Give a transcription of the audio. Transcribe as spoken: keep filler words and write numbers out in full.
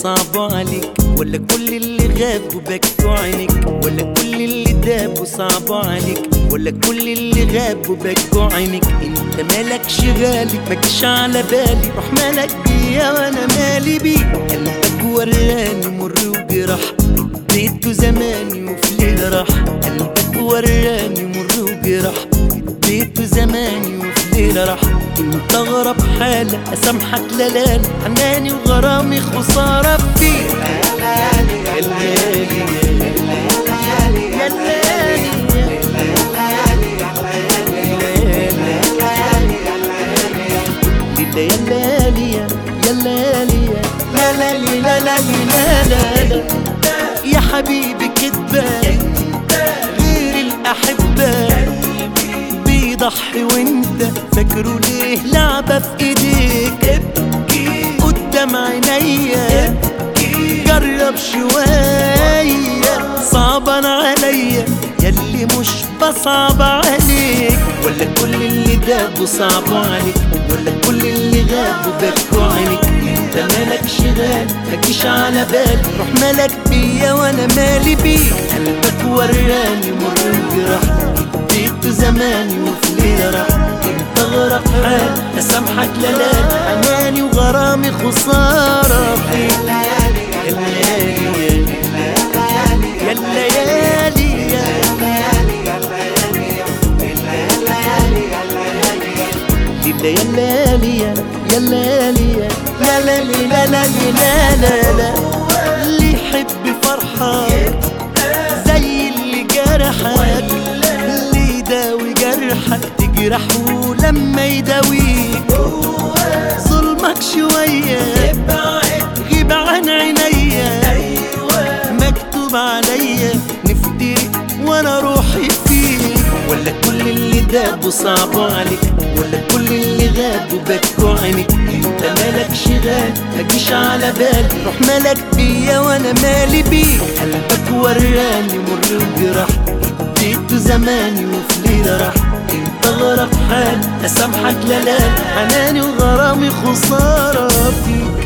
صعبوا عليك، ولا كل اللي غابوا بكوا عينيك، ولا كل اللي دابوا صعبوا عليك، ولا كل اللي غابوا بكوا عينيك. انت مالكش غالي ماجيش على بالي، روح مالك بيا وانا مالي بيك. قلبك وراني مر وجراح، اديته زماني وفي ليلة راح. قلبك وراني مر وجراح، اديته زماني وفي ليلة راح. انت اغرب حالة اسامحك لا لا، حناني وغرامي خسارة فيك. يا الليالي يا الليالي يا الليالي يا الليالي لا لا لا لا لا لا يا حبيبي كدبان غير الأحبة بيضحي وانت فاكره ليه لعبة في ايديك. قدام عينيا جرب شوية، صعبان عليا ياللي مش بصعب عليك. ولا كل اللي دابوا صعبوا عليك، ولا كل اللي غابوا بكوا عينيك. انت مالكش غالي ماجيش على بالي، روح مالك بيا وانا مالي بيك. قلبك وراني مر وجراح، اديته زماني وفي ليلة راح. انت اغرب حال اسامحك لا لا، حناني وغرامي خسارة فيك. يا الليالي يا الليالي يا الليالي يا الليالي لا لا لا لا لا لا لا. اللي يحب فرحك زي اللي جرحك، اللي يداوي جرحك تجرحه لما يداويك. ظلمك شوية غيب عن عينيا، مكتوب عليا نفترق وانا روحي فيك. ولا كل اللي دابوا صعبوا عليك، ولا كل اللي غابوا بكوا عينيك. انت مالكش غالي ماجيش على بالي، روح مالك بيا وانا مالي بيك. قلبك وراني مر وجراح، اديته زماني وفي ليلة راح. انت اغرب حال اسامحك لا لا، حناني وغرامي خسارة فيك.